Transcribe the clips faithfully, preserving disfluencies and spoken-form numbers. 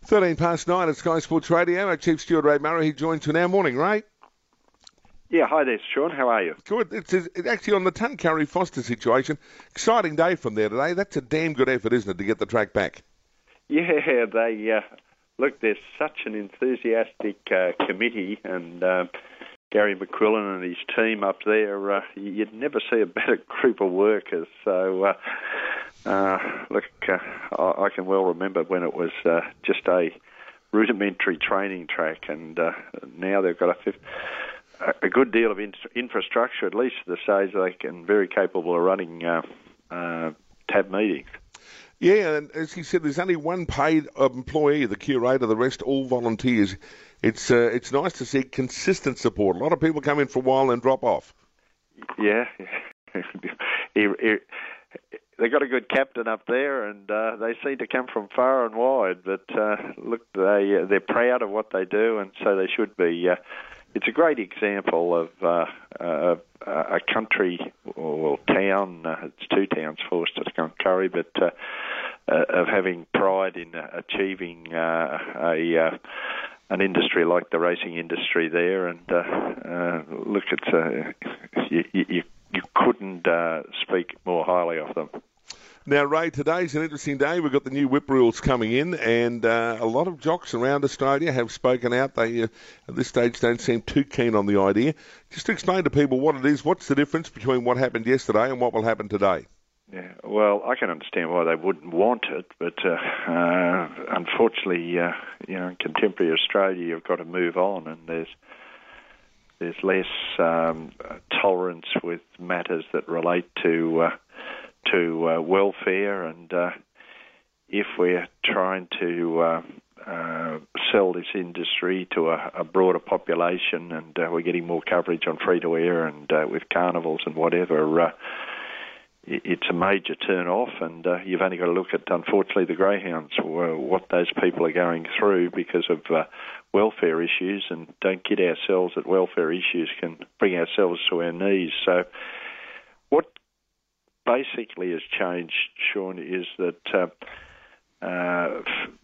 thirteen past nine at Sky Sports Radio. Our Chief Steward, Ray Murray, he joins you now. Morning, Ray. Yeah, hi there, Sean. How are you? Good. It's, it's actually on the Tuncurry Foster situation. Exciting day from there today. That's a damn good effort, isn't it, to get the track back? Yeah, they uh, look. There's such an enthusiastic uh, committee, and uh, Gary McQuillan and his team up there. Uh, you'd never see a better group of workers. So, uh, uh, look, uh, I, I can well remember when it was uh, just a rudimentary training track, and uh, now they've got a fifth. A good deal of in- infrastructure, at least at the stage they can, very capable of running uh, uh, tab meetings. Yeah, and as he said, there's only one paid employee, the curator, the rest all volunteers. It's uh, it's nice to see consistent support. A lot of people come in for a while and drop off. Yeah, he, he, they got a good captain up there, and uh, they seem to come from far and wide. But uh, look, they uh, they're proud of what they do, and so they should be. Uh, It's a great example of uh, uh, a country or town, uh, it's two towns, Forster to Tuncurry, but uh, uh, of having pride in uh, achieving uh, a uh, an industry like the racing industry there. And uh, uh, look, it's uh, you, you, you couldn't uh, speak more highly of them. Now, Ray, today's an interesting day. We've got the new whip rules coming in, and uh, a lot of jocks around Australia have spoken out. They, uh, at this stage, don't seem too keen on the idea. Just to explain to people what it is, what's the difference between what happened yesterday and what will happen today? Yeah, well, I can understand why they wouldn't want it, but uh, uh, unfortunately, uh, you know, in contemporary Australia, you've got to move on, and there's there's less um, tolerance with matters that relate to uh, to uh, welfare, and uh, if we're trying to uh, uh, sell this industry to a, a broader population, and uh, we're getting more coverage on free-to-air and uh, with carnivals and whatever, uh, it's a major turn-off, and uh, you've only got to look at, unfortunately, the greyhounds, what those people are going through because of uh, welfare issues, and don't kid ourselves that welfare issues can bring ourselves to our knees. So what basically has changed, Sean, is that uh, uh,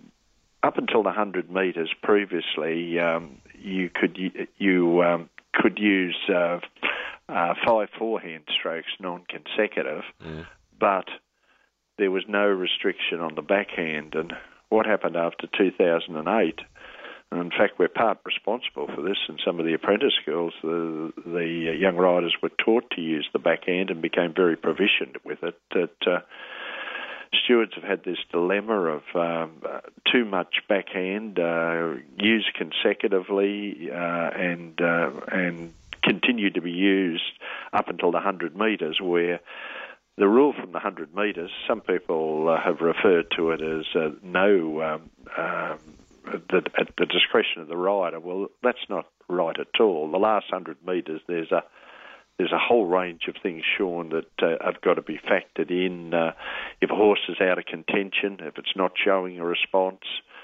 up until the one hundred metres previously, um, you could you um, could use uh, uh, five forehand strokes non-consecutive, mm. but there was no restriction on the backhand. And what happened after two thousand eight? And in fact, we're part responsible for this. In some of the apprentice schools, the, the young riders were taught to use the backhand and became very proficient with it. That uh, stewards have had this dilemma of um, uh, too much backhand, uh, used consecutively, uh, and uh, and continued to be used up until the one hundred metres, where the rule from the one hundred metres, some people uh, have referred to it as uh, no. Um, um, The, at the discretion of the rider. Well, that's not right at all. The last one hundred metres, there's a there's a whole range of things, Sean, that uh, have got to be factored in. Uh, if a horse is out of contention, if it's not showing a response,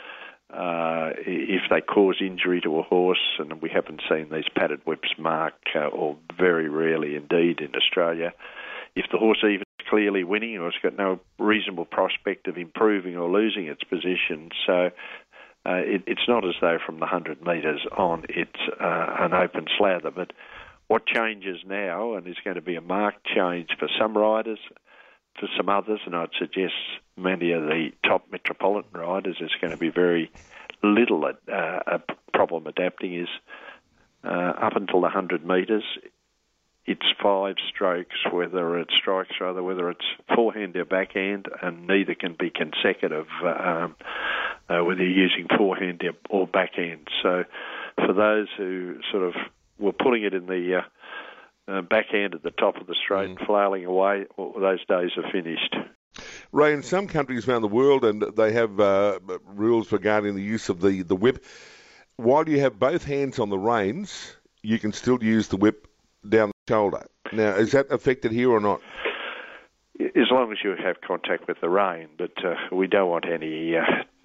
uh, if they cause injury to a horse, and we haven't seen these padded whips mark, uh, or very rarely indeed in Australia, if the horse even is clearly winning or has got no reasonable prospect of improving or losing its position, so Uh, it, it's not as though from the one hundred metres on it's uh, an open slather. But what changes now, and is going to be a marked change for some riders, for some others, and I'd suggest many of the top metropolitan riders, there's going to be very little uh, a problem adapting, is uh, up until the one hundred metres, it's five strokes, whether it's strikes rather, whether it's forehand or backhand, and neither can be consecutive, um, uh, whether you're using forehand or backhand. So for those who sort of were putting it in the uh, uh, backhand at the top of the straight mm. and flailing away, well, those days are finished. Ray, in some countries around the world, and they have uh, rules regarding the use of the, the whip, while you have both hands on the reins, you can still use the whip down the shoulder. Now, is that affected here or not? As long as you have contact with the rein, but uh, we don't want any uh,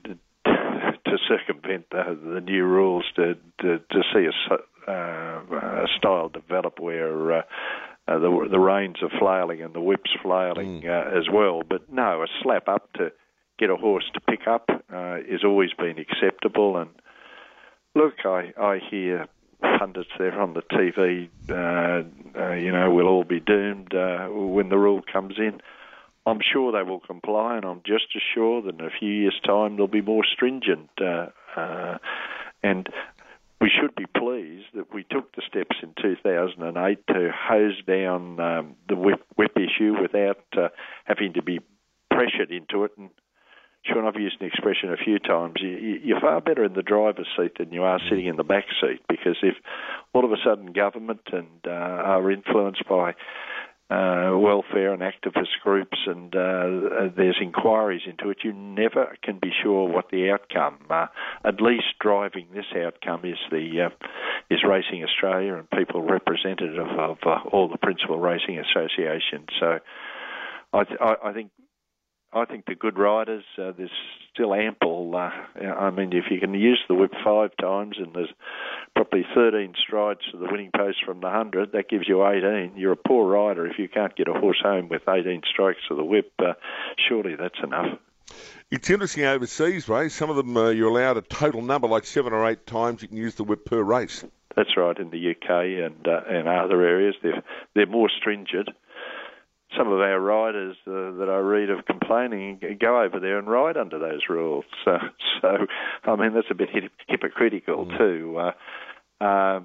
to circumvent the, the new rules to to, to see a, uh, a style develop where uh, uh, the the reins are flailing and the whip's flailing mm. uh, as well. But no, a slap up to get a horse to pick up uh, has always been acceptable. And look, I, I hear pundits there on the T V, uh, uh, you know, we'll all be doomed uh, when the rule comes in. I'm sure they will comply, and I'm just as sure that in a few years' time they'll be more stringent. Uh, uh, and we should be pleased that we took the steps in two thousand eight to hose down um, the whip, whip issue without uh, having to be pressured into it. And Sean, I've used an expression a few times. You, you're far better in the driver's seat than you are sitting in the back seat, because if all of a sudden government and uh, are influenced by uh, welfare and activist groups and uh, there's inquiries into it, you never can be sure what the outcome. Uh, at least driving this outcome is the uh, is Racing Australia and people representative of uh, all the principal racing associations. So I, th- I think. I think the good riders, uh, there's still ample. Uh, I mean, if you can use the whip five times and there's probably thirteen strides to the winning post from the one hundred, that gives you eighteen. You're a poor rider if you can't get a horse home with eighteen strikes to the whip. Uh, surely that's enough. It's interesting overseas, Ray. Some of them uh, you're allowed a total number, like seven or eight times you can use the whip per race. That's right. In the U K and uh, and other areas, they're they're more stringent. Some of our riders uh, that I read of complaining go over there and ride under those rules. So, so I mean, that's a bit hip- hypocritical mm. too. Uh, uh,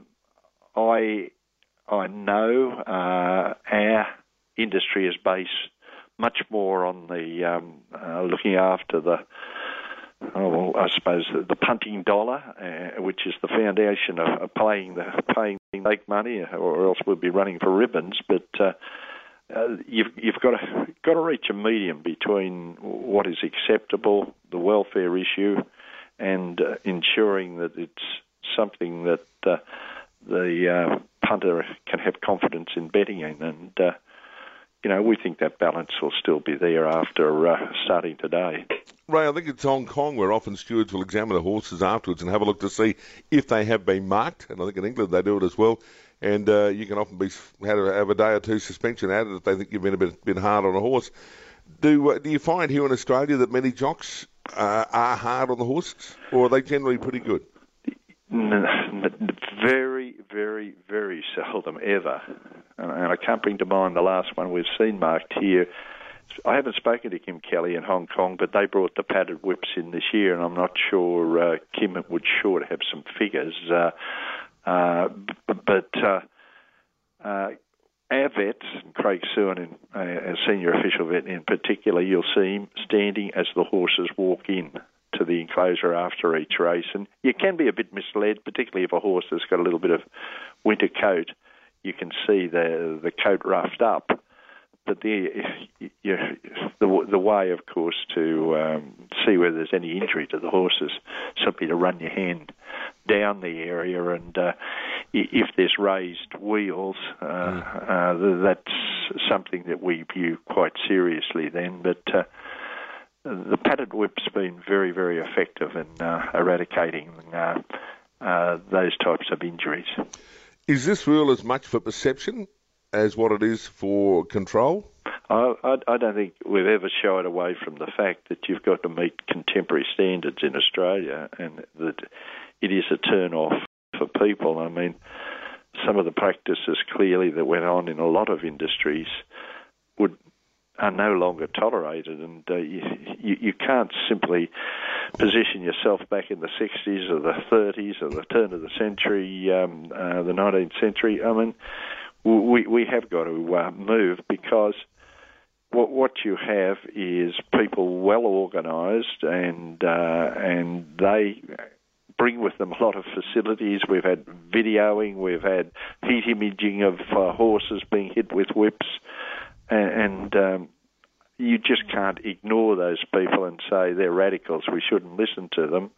I I know uh, our industry is based much more on the um, uh, looking after the, oh, well, I suppose the, the punting dollar, uh, which is the foundation of, of paying the paying make money, or else we'll be running for ribbons. But uh, Uh, you've, you've got to got to reach a medium between what is acceptable, the welfare issue, and uh, ensuring that it's something that uh, the uh, punter can have confidence in betting in. And, uh, you know, we think that balance will still be there after uh, starting today. Ray, I think it's Hong Kong where often stewards will examine the horses afterwards and have a look to see if they have been marked. And I think in England they do it as well. And uh, you can often be have a, have a day or two suspension added if they think you've been a bit, bit hard on a horse. Do uh, do you find here in Australia that many jocks uh, are hard on the horses, or are they generally pretty good? Very, very, very seldom ever. And I can't bring to mind the last one we've seen marked here. I haven't spoken to Kim Kelly in Hong Kong, but they brought the padded whips in this year, and I'm not sure uh, Kim would sure to have some figures. Uh, Uh, but uh, uh, our vets, Craig Sewin, and, uh, as senior official vet in particular, you'll see him standing as the horses walk in to the enclosure after each race. And you can be a bit misled, particularly if a horse has got a little bit of winter coat. You can see the the coat roughed up. But the, you, the the way, of course, to um, see whether there's any injury to the horses, simply to run your hand down the area, and uh, if there's raised wheels, uh, mm. uh, that's something that we view quite seriously then. But uh, the padded whip's been very, very effective in uh, eradicating uh, uh, those types of injuries. Is this rule as much for perception as what it is for control? I, I, I don't think we've ever shied away from the fact that you've got to meet contemporary standards in Australia, and that it is a turn-off for people. I mean, some of the practices clearly that went on in a lot of industries would are no longer tolerated, and uh, you, you, you can't simply position yourself back in the sixties or the thirties or the turn of the century, um, uh, the nineteenth century. I mean, we we have got to uh, move, because what what you have is people well organised, and uh, and they bring with them a lot of facilities. We've had videoing, we've had heat imaging of uh, horses being hit with whips, and, and um, you just can't ignore those people and say they're radicals, we shouldn't listen to them.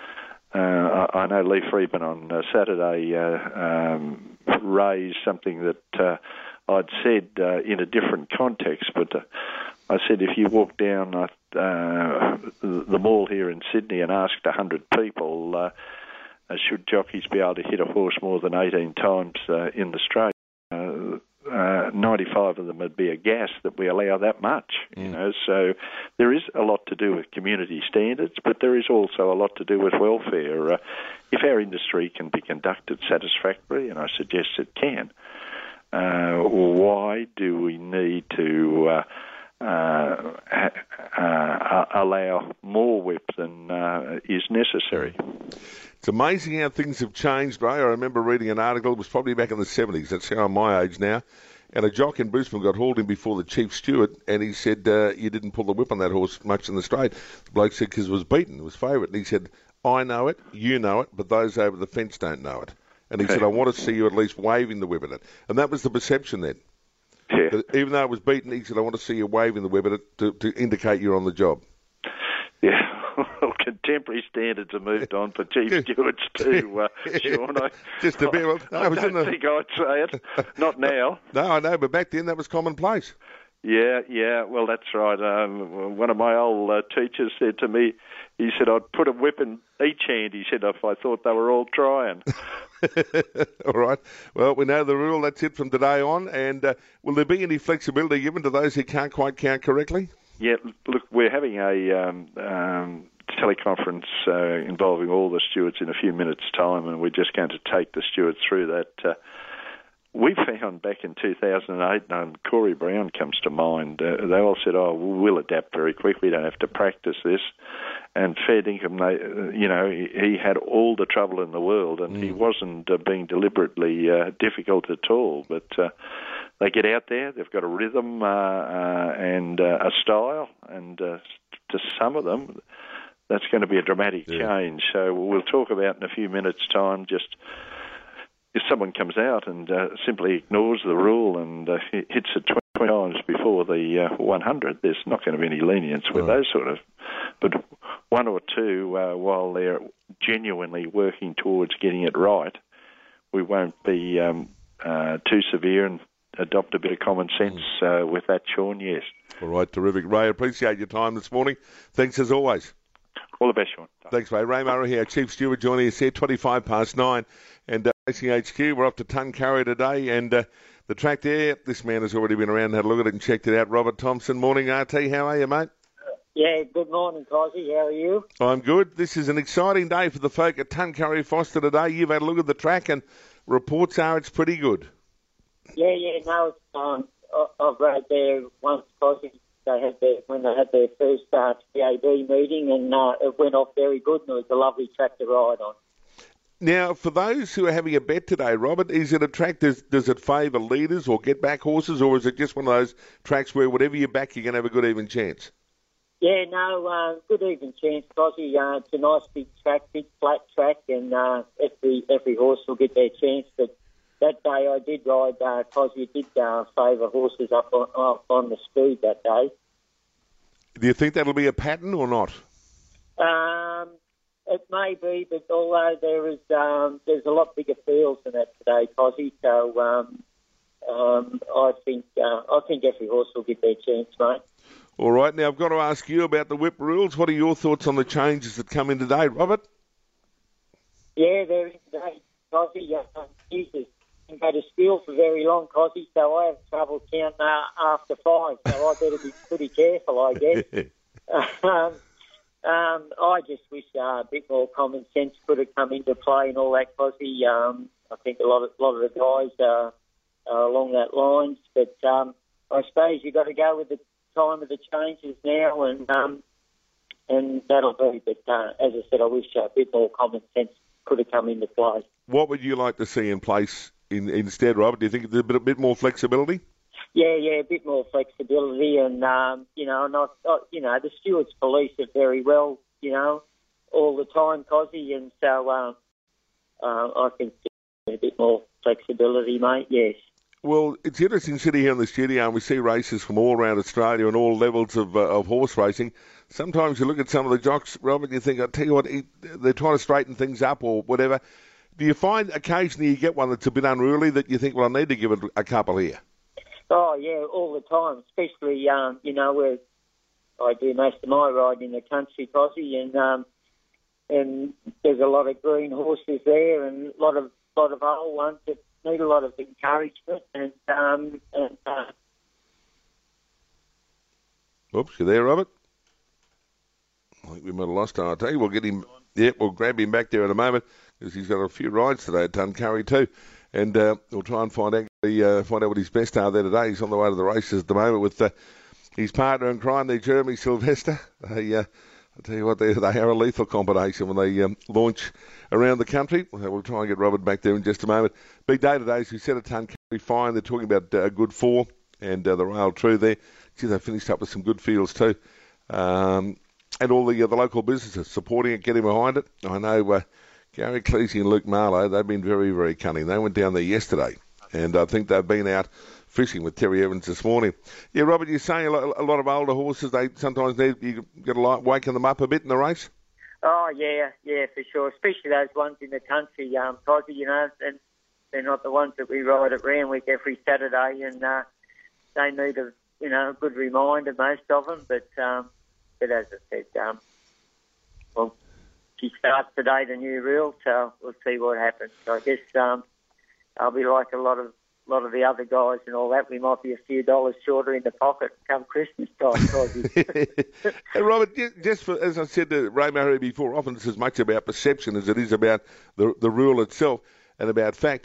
Uh, I, I know Lee Friedman on uh, Saturday uh, um, raised something that uh, I'd said uh, in a different context, but uh, I said if you walk down uh, uh, the mall here in Sydney and asked one hundred people, uh, uh, should jockeys be able to hit a horse more than eighteen times uh, in the straight, uh, uh, ninety-five of them would be a gas that we allow that much. Mm. You know, so there is a lot to do with community standards, but there is also a lot to do with welfare. Uh, if our industry can be conducted satisfactorily, and I suggest it can, uh, why do we need to uh, uh, uh, allow more whip than uh, is necessary? It's amazing how things have changed, Ray. I remember reading an article, it was probably back in the seventies, that's how I'm my age now, and a jock in Brisbane got hauled in before the chief steward, and he said, uh, you didn't pull the whip on that horse much in the straight. The bloke said, because it was beaten, it was favourite. And he said, I know it, you know it, but those over the fence don't know it. And he said, I want to see you at least waving the whip at it. And that was the perception then. Yeah. Even though it was beaten, he said, I want to see you waving the whip at it to, to indicate you're on the job. Yeah. Well, contemporary standards have moved on for chief stewards too, uh, Sean. I, Just a bit. Well, no, I, I was don't in the... think I'd say it. Not now. No, I know, but back then that was commonplace. Yeah, yeah, well, that's right. Um, one of my old uh, teachers said to me, he said, I'd put a whip in each hand, he said, if I thought they were all trying. All right. Well, we know the rule. That's it from today on. And uh, will there be any flexibility given to those who can't quite count correctly? Yeah, look, we're having a um, um, teleconference uh, involving all the stewards in a few minutes' time, and we're just going to take the stewards through that. Uh, we found back in two thousand eight, and Corey Brown comes to mind, uh, they all said, oh, we'll adapt very quickly, we don't have to practice this. And fair dinkum, they, uh, you know, he, he had all the trouble in the world, and mm. he wasn't uh, being deliberately uh, difficult at all, but... Uh, They get out there, they've got a rhythm uh, uh, and uh, a style, and uh, to some of them, that's going to be a dramatic yeah. change. So we'll talk about in a few minutes' time just if someone comes out and uh, simply ignores the rule and uh, hits it twenty times before the uh, one hundred, there's not going to be any lenience with right. those sort of... But one or two, uh, while they're genuinely working towards getting it right, we won't be um, uh, too severe and adopt a bit of common sense uh, with that, Sean, yes. All right, terrific. Ray, appreciate your time this morning. Thanks as always. All the best, Sean. Thanks, Ray. Ray Murray here, Chief Steward, joining us here, twenty-five past nine. And uh, Racing H Q, we're off to Tuncurry today. And uh, the track there, this man has already been around, had a look at it and checked it out. Robert Thompson, morning, R T. How are you, mate? Yeah, good morning, Cosy. How are you? I'm good. This is an exciting day for the folk at Tuncurry Foster today. You've had a look at the track, and reports are it's pretty good. Yeah, yeah, no, it's, um, I've rode there once, Cosy. They had their, when they had their first uh, T A B meeting, and uh, it went off very good, and it was a lovely track to ride on. Now, for those who are having a bet today, Robert, is it a track, does, does it favour leaders or get back horses, or is it just one of those tracks where whatever you back, you're going to have a good even chance? Yeah, no, uh, good even chance, Cosy. Uh, it's a nice big track, big flat track, and uh, every every horse will get their chance, but that day I did ride, uh, Cosy did uh, favour horses up on, up on the speed that day. Do you think that'll be a pattern or not? Um, it may be, but although there is, um, there's a lot bigger fields than that today, Cosy, so um, um, I think uh, I think every horse will get their chance, mate. All right, now I've got to ask you about the whip rules. What are your thoughts on the changes that come in today, Robert? Yeah, there is today, Cosy. Uh, Jesus. Go to school for very long, Cosy, so I have trouble counting uh, after five, so I better be pretty careful, I guess. um, um, I just wish uh, a bit more common sense could have come into play and all that, Cosy. Um, I think a lot of, lot of the guys uh, are along that lines, but um, I suppose you've got to go with the time of the changes now, and um, and that'll be, but uh, as I said, I wish a bit more common sense could have come into play. What would you like to see in place In, instead, Robert? Do you think there's a bit, a bit more flexibility? Yeah, yeah, a bit more flexibility, and um, you know, not uh, you know, the stewards police it very well, you know, all the time, Cosy, and so uh, uh, I think a bit more flexibility, mate. Yes. Well, it's interesting sitting here in the studio and we see races from all around Australia and all levels of uh, of horse racing. Sometimes you look at some of the jocks, Robert, and you think, I tell you what, they're trying to straighten things up or whatever. Do you find occasionally you get one that's a bit unruly that you think, well, I need to give it a couple here? Oh, yeah, all the time, especially, um, you know, where I do most of my riding in the country, Cosy, and um, and there's a lot of green horses there and a lot of lot of old ones that need a lot of encouragement, and um, and. Uh, Oops, you there, Robert? I think we might have lost him. I'll tell you, we'll get him. Yeah, we'll grab him back there in a moment because he's got a few rides today at Tuncurry too, and uh, we'll try and find out uh, find out what his best are there today. He's on the way to the races at the moment with uh, his partner in crime, there, Jeremy Sylvester. They, uh, I'll tell you what, they, they are a lethal combination when they um, launch around the country. We'll try and get Robert back there in just a moment. Big day today, as we said, at Tuncurry fine. They're talking about uh, a good four and uh, the rail true there. Gee, they finished up with some good fields too. Um, and all the uh, the local businesses supporting it, getting behind it. I know uh, Gary Cleese and Luke Marlowe, they've been very, very cunning. They went down there yesterday, and I think they've been out fishing with Terry Evans this morning. Yeah, Robert, you're saying a lot, a lot of older horses, they sometimes need, you got to like waking them up a bit in the race? Oh, yeah, yeah, for sure, especially those ones in the country, um, Cosy, you know, and they're not the ones that we ride at Randwick every Saturday, and uh, they need a, you know, a good reminder, most of them, but... Um, But as I said, um, well, she starts today, the new rule, so we'll see what happens. So I guess um, I'll be like a lot of a lot of the other guys and all that. We might be a few dollars shorter in the pocket come Christmas time. Hey, Robert, just for, as I said to Ray Murray before, often it's as much about perception as it is about the the rule itself and about fact.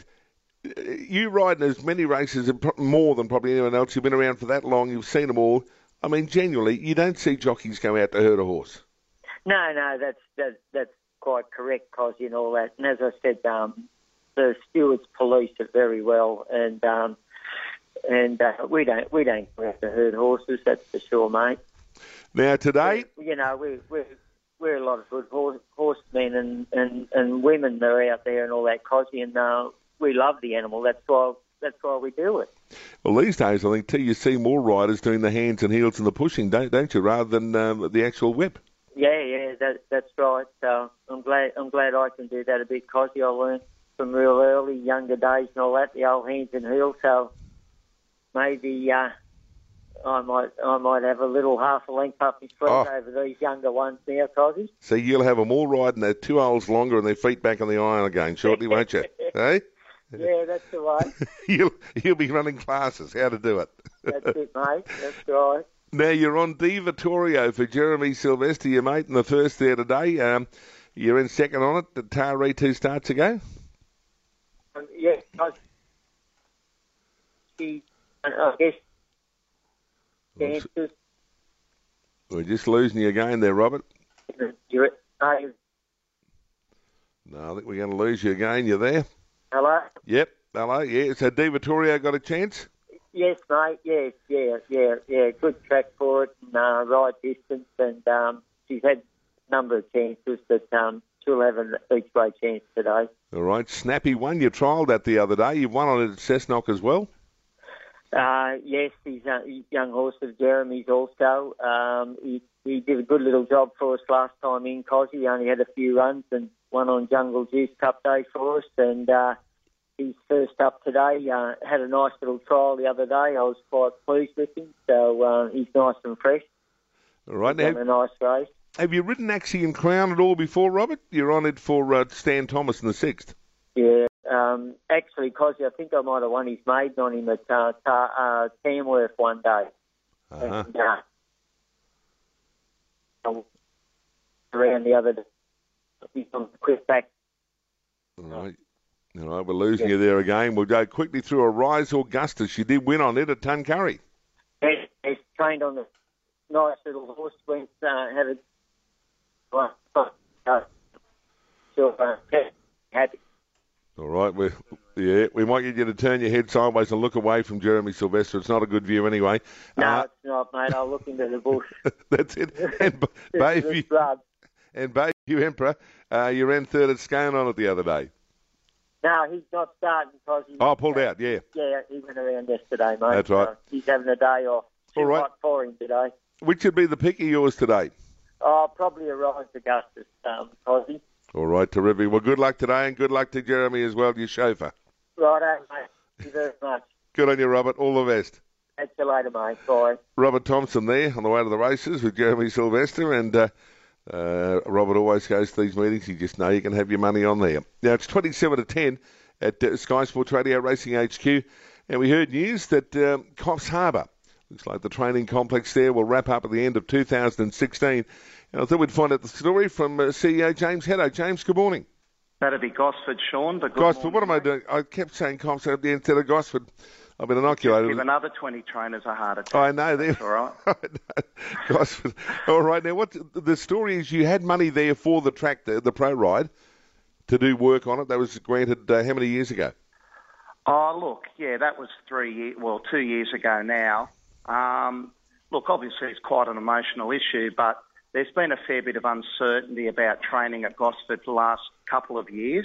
You ride in as many races, more than probably anyone else. You've been around for that long. You've seen them all. I mean, genuinely, you don't see jockeys go out to hurt a horse. No, no, that's that, that's quite correct, Cosy, and all that. And as I said, um, the stewards police it very well, and um, and uh, we don't we don't go out to hurt horses. That's for sure, mate. Now today, we, you know, we we we're a lot of good horse, horsemen and, and, and women that are out there and all that, Cosy, and uh, we love the animal. That's why that's why we do it. Well, these days, I think, too, you see more riders doing the hands and heels and the pushing, don't, don't you, rather than um, the actual whip? Yeah, yeah, that, that's right. So I'm glad I'm glad I can do that a bit, Cosy. I learned from real early, younger days and all that, the old hands and heels. So maybe uh, I might I might have a little half a length up my sleeve oh. over these younger ones now, Cosy. So you'll have them all riding their two holes longer and their feet back on the iron again shortly, won't you? Hey? Yeah, that's the way. you'll, you'll be running classes, how to do it. That's it, mate. That's right. Now, you're on Di Vittorio for Jeremy Sylvester, your mate, in the first there today. Um, you're in second on it. Did Tari two starts ago? Um, yeah, I, she, I guess, chances. We're just losing you again there, Robert. You're, uh, no, I think we're going to lose you again. You there? Hello? Yep, hello, yeah. So Di Vittorio got a chance? Yes, mate, yes, yeah, yeah, yeah. Good track for it and uh, right distance, and um, she's had a number of chances, but um, she'll have an each way chance today. All right, Snappy won. You trialled that the other day. You won on it at Cessnock as well? Uh, yes, he's a young horse of Jeremy's also. Um, he, he did a good little job for us last time in Cosy. He only had a few runs and one on Jungle Juice Cup Day for us, and uh, he's first up today. Uh, had a nice little trial the other day. I was quite pleased with him, so uh, he's nice and fresh. All right, he's now, a nice race. Have you ridden Axiom Crown at all before, Robert? You're on it for uh, Stan Thomas in the sixth. Yeah, um, actually, Cosy, I think I might have won his maiden on him at uh, uh, Tamworth one day. Uh-huh. And, uh, around the other day. He's on the quick back. All right. All right, we're losing yeah. you there again. We'll go quickly through a Rise Augustus. She did win on it at Tuncurry. Yes, he's trained on the nice little horse. Went, uh, had a... Well, uh, so, uh, happy. All right, we yeah, we might get you to turn your head sideways and look away from Jeremy Sylvester. It's not a good view anyway. No, uh, it's not, mate. I'll look into the bush. That's it. And baby, and baby Emperor, uh, you ran third at Scone on it the other day. No, he's not starting because he's... Oh, pulled out, yeah. Yeah, he went around yesterday, mate. That's right. So he's having a day off. Too All right. hot for him today. Which would be the pick of yours today? Oh, probably a Rise Augustus, um, Cosy. All right, terrific. Well, good luck today, and good luck to Jeremy as well, your chauffeur. Righto, mate. Thank you very much. Good on you, Robert. All the best. Catch you later, mate. Bye. Robert Thompson there on the way to the races with Jeremy Sylvester, and uh, uh, Robert always goes to these meetings. You just know you can have your money on there. Now, it's twenty-seven to ten, at uh, Sky Sports Radio Racing H Q. And we heard news that um, Coffs Harbour, looks like the training complex there, will wrap up at the end of two thousand sixteen. And I thought we'd find out the story from uh, C E O James Haddo. James, good morning. That'd be Gosford, Sean. But good Gosford, what am I mate. doing? I kept saying Coffs at the end instead of Gosford. I've been inoculated. Give another twenty trainers a heart attack. I know. That's all right. I know. Gosford. All right. Now, what the story is, you had money there for the track, the, the pro ride, to do work on it. That was granted uh, how many years ago? Oh, look, yeah, that was three years, well, two years ago now. Um, look, obviously it's quite an emotional issue, but there's been a fair bit of uncertainty about training at Gosford for the last couple of years.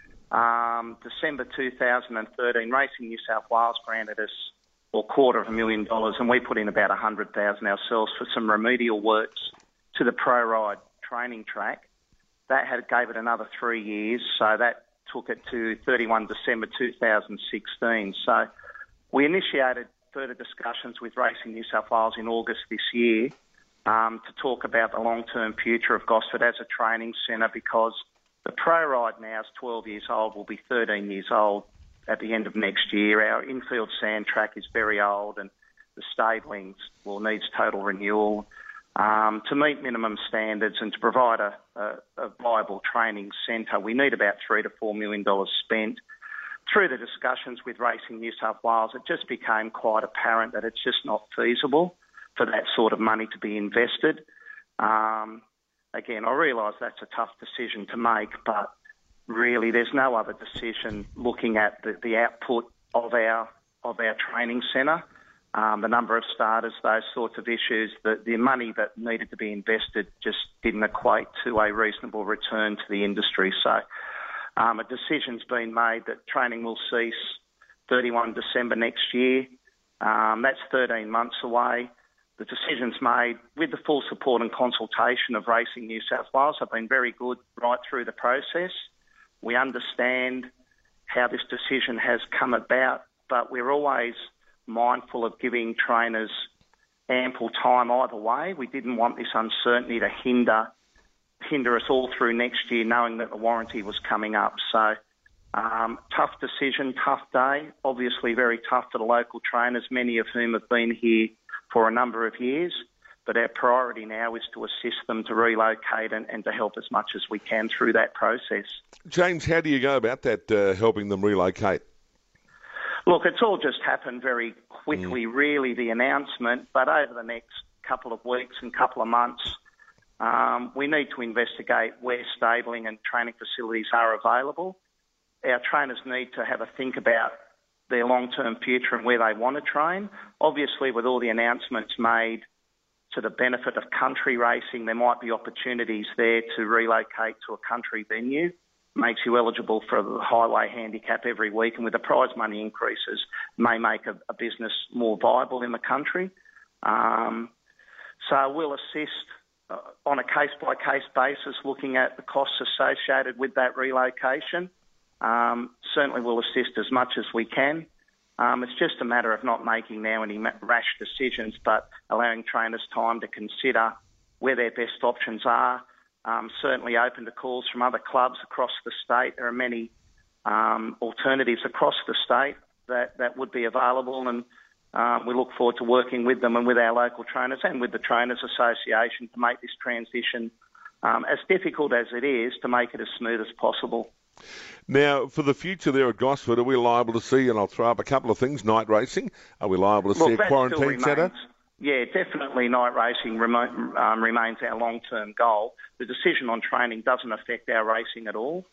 Um, December two thousand thirteen, Racing New South Wales granted us a quarter of a million dollars, and we put in about one hundred thousand dollars ourselves for some remedial works to the pro ride training track. That had gave it another three years, so that took it to thirty-first December two thousand sixteen. So we initiated further discussions with Racing New South Wales in August this year um, to talk about the long-term future of Gosford as a training centre, because the pro ride now is twelve years old, will be thirteen years old at the end of next year. Our infield sand track is very old, and the stablings will needs total renewal. Um, to meet minimum standards and to provide a, a, a viable training centre, we need about three to four million dollars spent. Through the discussions with Racing New South Wales, it just became quite apparent that it's just not feasible for that sort of money to be invested. Um, again, I realise that's a tough decision to make, but really there's no other decision looking at the, the output of our of our training centre. Um, the number of starters, those sorts of issues, the, the money that needed to be invested just didn't equate to a reasonable return to the industry. So um, a decision's been made that training will cease thirty-first December next year. Um, that's thirteen months away. The decision's made with the full support and consultation of Racing New South Wales. Have been very good right through the process. We understand how this decision has come about, but we're always mindful of giving trainers ample time either way. We didn't want this uncertainty to hinder hinder us all through next year, knowing that the warranty was coming up. So um, tough decision, tough day, obviously very tough for the local trainers, many of whom have been here for a number of years. But our priority now is to assist them to relocate and, and to help as much as we can through that process. James, how do you go about that, uh, helping them relocate? Look, it's all just happened very quickly, mm. really, the announcement. But over the next couple of weeks and couple of months, um, we need to investigate where stabling and training facilities are available. Our trainers need to have a think about their long-term future and where they want to train. Obviously, with all the announcements made to the benefit of country racing, there might be opportunities there to relocate to a country venue. Makes you eligible for the highway handicap every week, and with the prize money increases, may make a, a business more viable in the country. Um, so we'll assist uh, on a case-by-case basis, looking at the costs associated with that relocation. Um, certainly we'll assist as much as we can. Um, it's just a matter of not making now any rash decisions, but allowing trainers time to consider where their best options are. Um, certainly open to calls from other clubs across the state. There are many um, alternatives across the state that, that would be available, and um, we look forward to working with them and with our local trainers and with the Trainers Association to make this transition, um, as difficult as it is, to make it as smooth as possible. Now, for the future there at Gosford, are we liable to see, and I'll throw up a couple of things, night racing? Are we liable to Look, see a quarantine centre? Yeah, definitely night racing remo- um, remains our long-term goal. The decision on training doesn't affect our racing at all.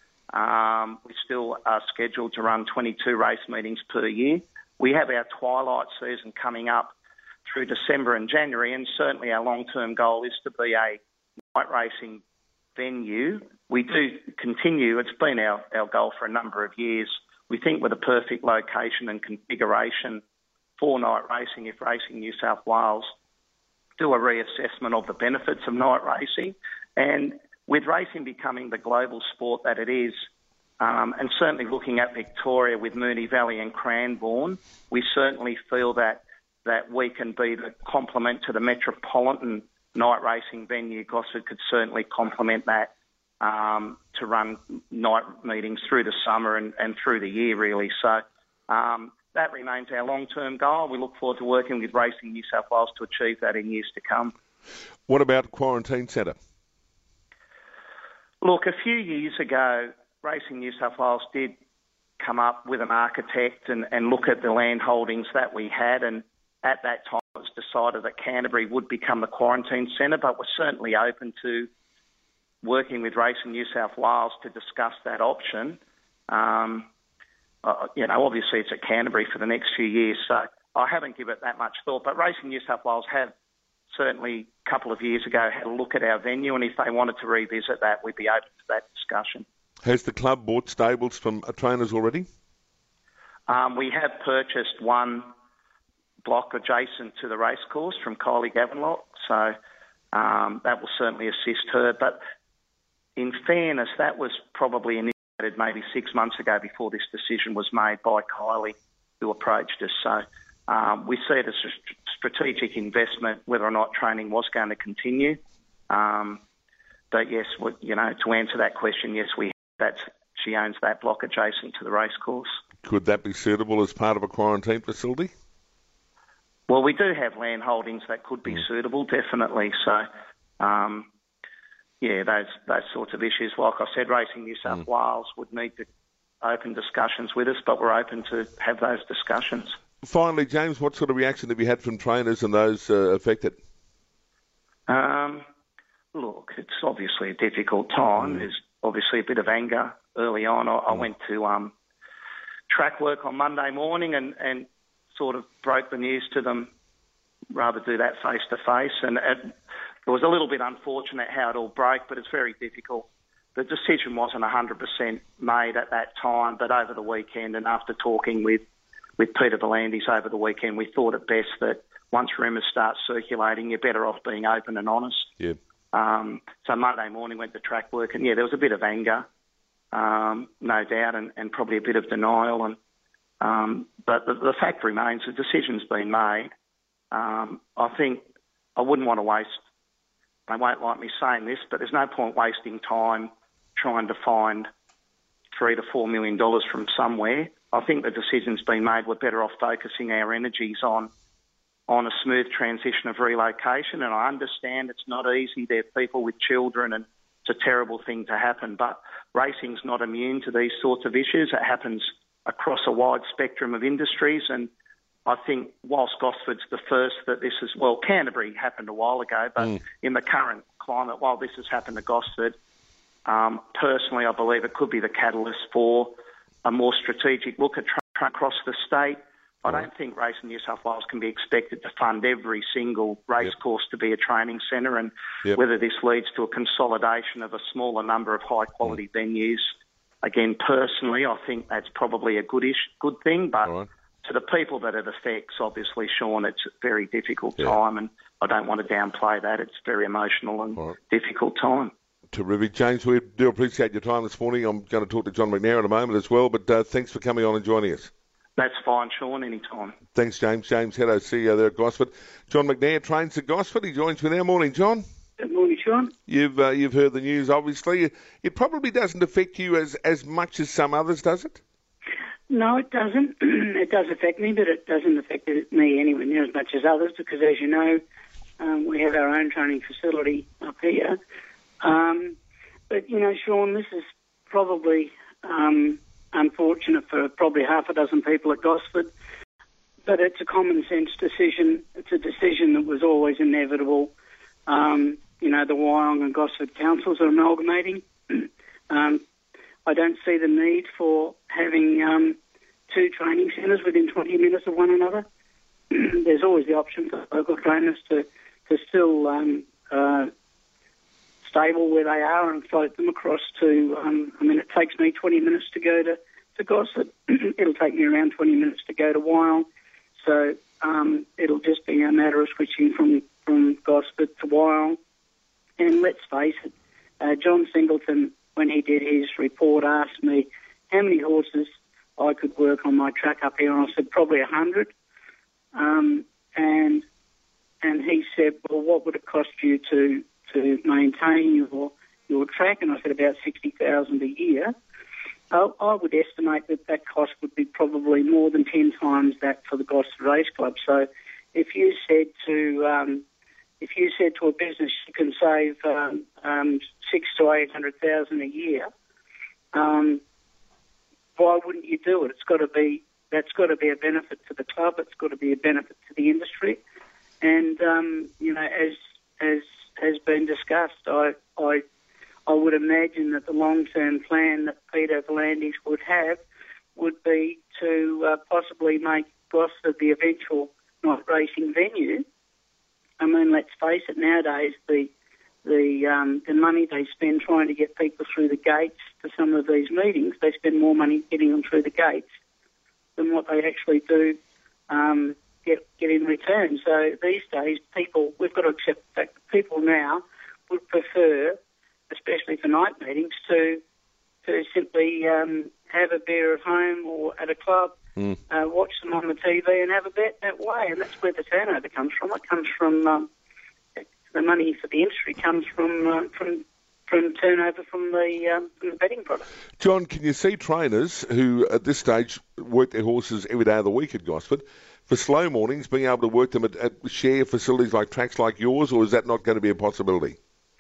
Um, we still are scheduled to run twenty-two race meetings per year. We have our twilight season coming up through December and January, and certainly our long-term goal is to be a night racing venue. We do continue, it's been our, our goal for a number of years. We think with a perfect location and configuration for night racing, if Racing New South Wales do a reassessment of the benefits of night racing, and with racing becoming the global sport that it is, um, and certainly looking at Victoria with Moonee Valley and Cranbourne, we certainly feel that that we can be the complement to the metropolitan night racing venue. Gosford could certainly complement that um, to run night meetings through the summer and, and through the year, really. So um, that remains our long-term goal. We look forward to working with Racing New South Wales to achieve that in years to come. What about quarantine centre? Look, a few years ago, Racing New South Wales did come up with an architect and, and look at the land holdings that we had, and at that time it was decided that Canterbury would become the quarantine centre, but we're certainly open to working with Racing New South Wales to discuss that option. Um, uh, you know, obviously it's at Canterbury for the next few years, so I haven't given it that much thought, but Racing New South Wales have certainly a couple of years ago had a look at our venue, and if they wanted to revisit that, we'd be open to that discussion. Has the club bought stables from trainers already? Um, we have purchased one block adjacent to the racecourse from Kylie Gavenlock, so um, that will certainly assist her. But in fairness, that was probably initiated maybe six months ago before this decision was made by Kylie, who approached us. So um, we see it as a strategic investment, whether or not training was going to continue. Um, but yes, you know, to answer that question, yes, we that's she owns that block adjacent to the racecourse. Could that be suitable as part of a quarantine facility? Well, we do have land holdings that could be mm. suitable, definitely. So, um, yeah, those those sorts of issues. Like I said, Racing New South mm. Wales would need to open discussions with us, but we're open to have those discussions. Finally, James, what sort of reaction have you had from trainers and those uh, affected? Um, look, it's obviously a difficult time. Mm. There's obviously a bit of anger early on. I, I went to um, track work on Monday morning and, and sort of broke the news to them, rather do that face-to-face. And it, it was a little bit unfortunate how it all broke, but it's very difficult. The decision wasn't one hundred percent made at that time, but over the weekend and after talking with, with Peter V'landys over the weekend, we thought it best that once rumours start circulating, you're better off being open and honest. Yeah. Um, so Monday morning went to track work, and yeah, there was a bit of anger, um, no doubt, and, and probably a bit of denial. And um, but the, the fact remains, the decision's been made. Um, I think I wouldn't want to waste. They won't like me saying this, but there's no point wasting time trying to find three to four million dollars from somewhere. I think the decision's been made. We're better off focusing our energies on. on a smooth transition of relocation, and I understand it's not easy. There are people with children and it's a terrible thing to happen, but racing's not immune to these sorts of issues. It happens across a wide spectrum of industries, and I think whilst Gosford's the first that this is, well, Canterbury happened a while ago, but mm. in the current climate, while this has happened to Gosford, um, personally I believe it could be the catalyst for a more strategic look at tra- across the state. I don't think Racing New South Wales can be expected to fund every single racecourse yep. to be a training centre, and yep. whether this leads to a consolidation of a smaller number of high-quality mm. venues. Again, personally, I think that's probably a good-ish, good thing, but right. to the people that it affects, obviously, Sean, it's a very difficult yeah. time, and I don't want to downplay that. It's a very emotional and right. difficult time. Terrific. James, we do appreciate your time this morning. I'm going to talk to John McNair in a moment as well, but uh, thanks for coming on and joining us. That's fine, Sean, anytime. Thanks, James. James Heddo, C E O there at Gosford. John McNair trains at Gosford. He joins me now. Morning, John. Good morning, Sean. You've uh, you've heard the news, obviously. It probably doesn't affect you as, as much as some others, does it? No, it doesn't. It does affect me, but it doesn't affect me anywhere near as much as others because, as you know, um, we have our own training facility up here. Um, but, you know, Sean, this is probably... Um, unfortunate for probably half a dozen people at Gosford, but it's a common sense decision. It's a decision that was always inevitable. Um, you know, the Wyong and Gosford councils are amalgamating. um, I don't see the need for having um, two training centres within twenty minutes of one another. There's always the option for local trainers to, to still um, uh, stable where they are and float them across to, um, I mean, it takes me twenty minutes to go to, to Gosford. It'll take me around twenty minutes to go to Wyong. So um, it'll just be a matter of switching from, from Gosford to Wyong. And let's face it, uh, John Singleton, when he did his report, asked me how many horses I could work on my track up here, and I said probably one hundred. Um, and and he said, well, what would it cost you to to maintain your your track? And I said about sixty thousand a year. I, I would estimate that that cost would be probably more than ten times that for the Gosford Race Club. So if you said to um, if you said to a business you can save um, um, six to eight hundred thousand a year, um, why wouldn't you do it? It's got to be that's got to be a benefit to the club. It's got to be a benefit to the industry, and um, you know, as as has been discussed, I I I would imagine that the long-term plan that Peter V'landys would have would be to uh, possibly make Gosford the eventual night racing venue. I mean, let's face it, nowadays the the um, the money they spend trying to get people through the gates to some of these meetings, they spend more money getting them through the gates than what they actually do um, get get in return. So these days, people we've got to accept the fact that people now would prefer, especially for night meetings, to to simply um, have a beer at home or at a club, mm. uh, watch them on the T V and have a bet that way. And that's where the turnover comes from. It comes from um, the money for the industry comes from uh, from from turnover from the um, from the betting product. John, can you see trainers who at this stage work their horses every day of the week at Gosford for slow mornings being able to work them at, at share facilities like tracks like yours, or is that not going to be a possibility?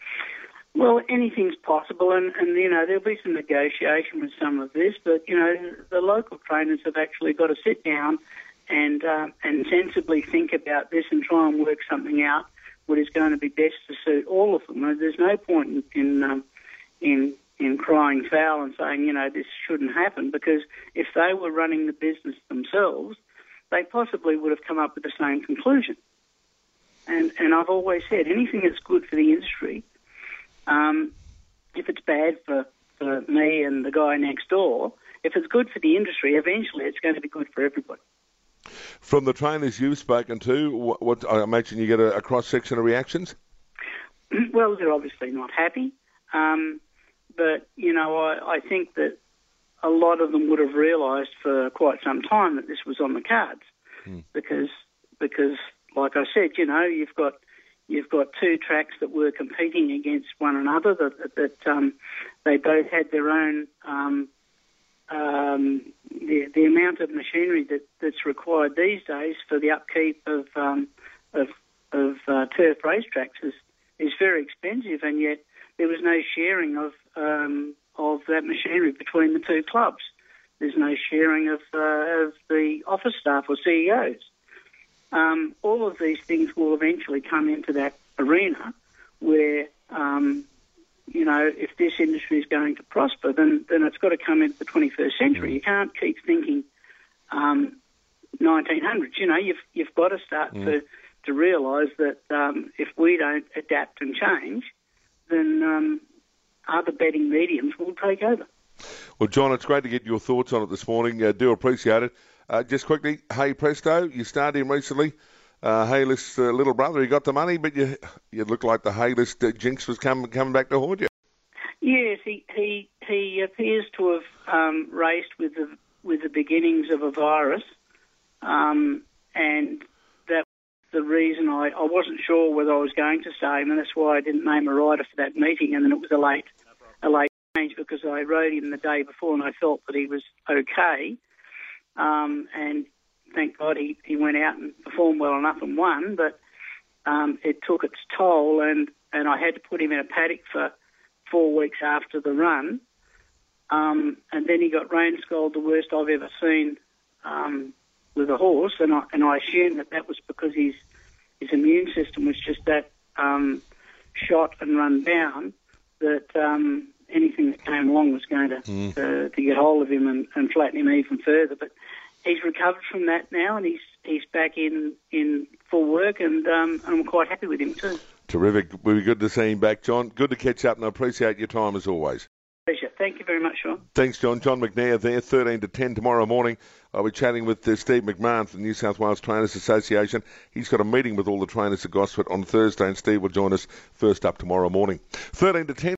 Well, anything's possible, and, and, you know, there'll be some negotiation with some of this, but, you know, the local trainers have actually got to sit down and um, and sensibly think about this and try and work something out what is going to be best to suit all of them. There's no point in in, um, in in crying foul and saying, you know, this shouldn't happen, because if they were running the business themselves, they possibly would have come up with the same conclusion. And, and I've always said, anything that's good for the industry, Um, if it's bad for, for me and the guy next door, if it's good for the industry, eventually it's going to be good for everybody. From the trainers you've spoken to, what, what I imagine you get a, a cross-section of reactions? Well, they're obviously not happy, um, but, you know, I, I think that a lot of them would have realised for quite some time that this was on the cards, hmm. because, because, like I said, you know, you've got You've got two tracks that were competing against one another, that, that, that um, they both had their own, um, um, the, the amount of machinery that, that's required these days for the upkeep of um, of, of uh, turf racetracks is, is very expensive, and yet there was no sharing of um, of that machinery between the two clubs. There's no sharing of, uh, of the office staff or C E Os. Um, all of these things will eventually come into that arena where, um, you know, if this industry is going to prosper, then, then it's got to come into the twenty-first century. You can't keep thinking um, nineteen hundreds. You know, you've you've got to start mm. to, to realise that um, if we don't adapt and change, then um, other betting mediums will take over. Well, John, it's great to get your thoughts on it this morning. I uh, do appreciate it. Uh, just quickly, Hey Presto, you started him recently. Uh, Hayless uh, little brother, he got the money, but you you look like the Hayless uh, jinx was coming coming back to haunt you. Yes, he he, he appears to have um, raced with the with the beginnings of a virus, um, and that was the reason I, I wasn't sure whether I was going to stay him, and that's why I didn't name a rider for that meeting, and then it was a late a late change because I rode him the day before and I felt that he was okay. Um, and thank God he, he went out and performed well enough and won, but um, it took its toll, and, and I had to put him in a paddock for four weeks after the run. Um, and then he got rain scald, the worst I've ever seen um, with a horse, and I, and I assumed that that was because his, his immune system was just that um, shot and run down that um, anything that came along was going to mm. to, to get hold of him and, and flatten him even further. But he's recovered from that now, and he's he's back in, in full work, and um, I'm quite happy with him too. Terrific. It will be good to see him back, John. Good to catch up, and I appreciate your time as always. Pleasure. Thank you very much, Sean. Thanks, John. John McNair there, thirteen to ten tomorrow morning. I'll be chatting with uh, Steve McMahon from the New South Wales Trainers Association. He's got a meeting with all the trainers at Gosford on Thursday, and Steve will join us first up tomorrow morning. thirteen to ten.